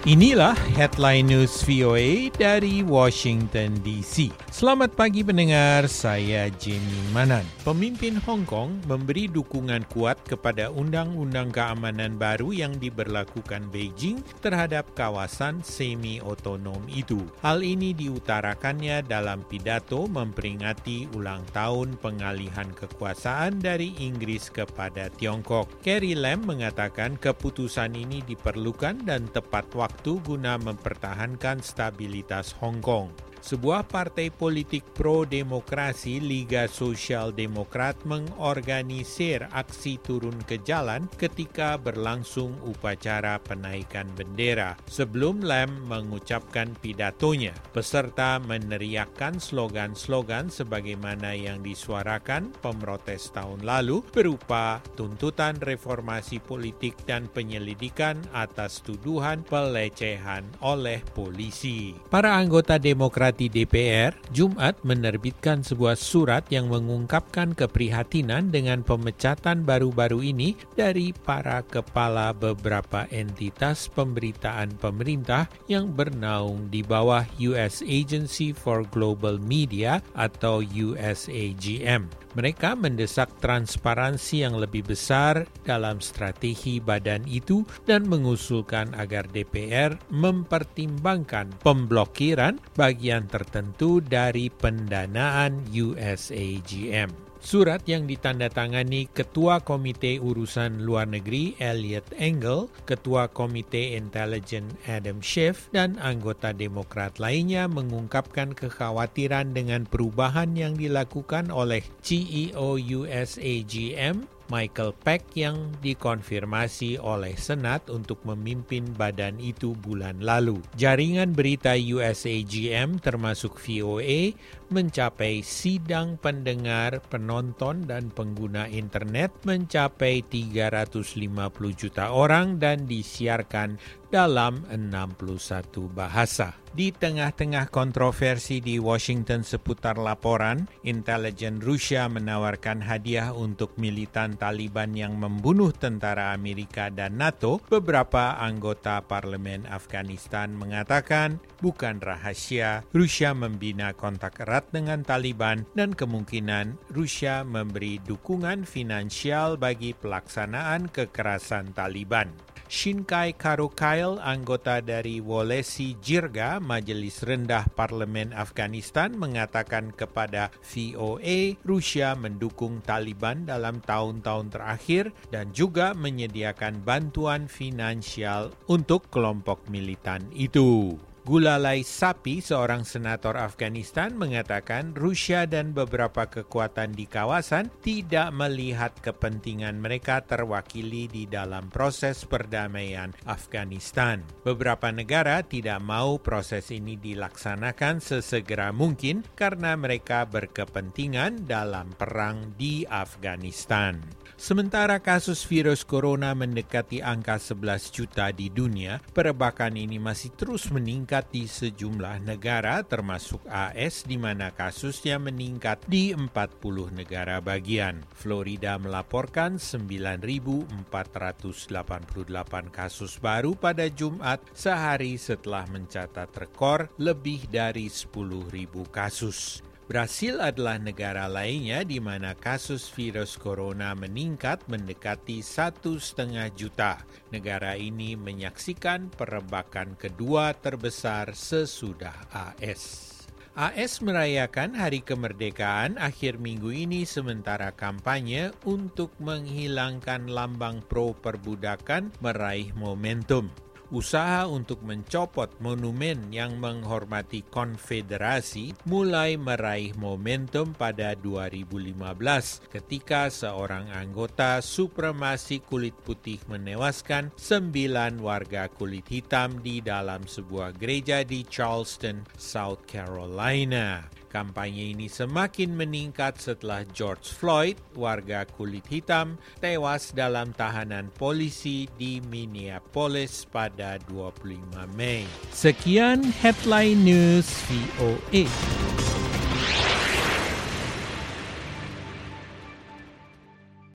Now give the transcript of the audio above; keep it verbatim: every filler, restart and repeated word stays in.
Inilah Headline News V O A dari Washington D C. Selamat pagi pendengar, saya Jamie Manan. Pemimpin Hong Kong memberi dukungan kuat kepada undang-undang keamanan baru yang diberlakukan Beijing terhadap kawasan semi-otonom itu. Hal ini diutarakannya dalam pidato memperingati ulang tahun pengalihan kekuasaan dari Inggris kepada Tiongkok. Carrie Lam mengatakan keputusan ini diperlukan dan tepat waktu guna mempertahankan stabilitas Hong Kong. Sebuah partai politik pro-demokrasi Liga Sosial Demokrat mengorganisir aksi turun ke jalan ketika berlangsung upacara penaikan bendera. Sebelum Lam mengucapkan pidatonya, peserta meneriakkan slogan-slogan sebagaimana yang disuarakan pemrotes tahun lalu berupa tuntutan reformasi politik dan penyelidikan atas tuduhan pelecehan oleh polisi. Para anggota Demokrat di D P R Jumat menerbitkan sebuah surat yang mengungkapkan keprihatinan dengan pemecatan baru-baru ini dari para kepala beberapa entitas pemberitaan pemerintah yang bernaung di bawah U S Agency for Global Media atau U S A G M. Mereka mendesak transparansi yang lebih besar dalam strategi badan itu dan mengusulkan agar D P R mempertimbangkan pemblokiran bagian tertentu dari pendanaan U S A G M. Surat yang ditandatangani Ketua Komite Urusan Luar Negeri Eliot Engel, Ketua Komite Intelijen Adam Schiff, dan anggota Demokrat lainnya mengungkapkan kekhawatiran dengan perubahan yang dilakukan oleh C E O U S A G M, Michael Pack, yang dikonfirmasi oleh Senat untuk memimpin badan itu bulan lalu. Jaringan berita U S A G M termasuk V O A mencapai sidang pendengar, penonton, dan pengguna internet mencapai tiga ratus lima puluh juta orang dan disiarkan dalam enam puluh satu bahasa. Di tengah-tengah kontroversi di Washington seputar laporan, intelijen Rusia menawarkan hadiah untuk militan Taliban yang membunuh tentara Amerika dan NATO. Beberapa anggota parlemen Afghanistan mengatakan bukan rahasia Rusia membina kontak erat dengan Taliban dan kemungkinan Rusia memberi dukungan finansial bagi pelaksanaan kekerasan Taliban. Shinkai Karukail, anggota dari Wolesi Jirga, Majelis Rendah Parlemen Afghanistan, mengatakan kepada V O A Rusia mendukung Taliban dalam tahun-tahun terakhir dan juga menyediakan bantuan finansial untuk kelompok militan itu. Gulalai Sapi, seorang senator Afghanistan, mengatakan Rusia dan beberapa kekuatan di kawasan tidak melihat kepentingan mereka terwakili di dalam proses perdamaian Afghanistan. Beberapa negara tidak mau proses ini dilaksanakan sesegera mungkin karena mereka berkepentingan dalam perang di Afghanistan. Sementara kasus virus corona mendekati angka sebelas juta di dunia, perebakan ini masih terus meningkat di sejumlah negara termasuk A S di mana kasusnya meningkat di empat puluh negara bagian. Florida melaporkan sembilan ribu empat ratus delapan puluh delapan kasus baru pada Jumat, sehari setelah mencatat rekor lebih dari sepuluh ribu kasus. Brasil adalah negara lainnya di mana kasus virus corona meningkat mendekati satu setengah juta. Negara ini menyaksikan perebakan kedua terbesar sesudah A S. A S merayakan Hari Kemerdekaan akhir minggu ini sementara kampanye untuk menghilangkan lambang pro-perbudakan meraih momentum. Usaha untuk mencopot monumen yang menghormati konfederasi mulai meraih momentum pada dua ribu lima belas ketika seorang anggota supremasi kulit putih menewaskan sembilan warga kulit hitam di dalam sebuah gereja di Charleston, South Carolina. Kampanye ini semakin meningkat setelah George Floyd, warga kulit hitam, tewas dalam tahanan polisi di Minneapolis pada dua puluh lima Mei. Sekian Headline News V O A.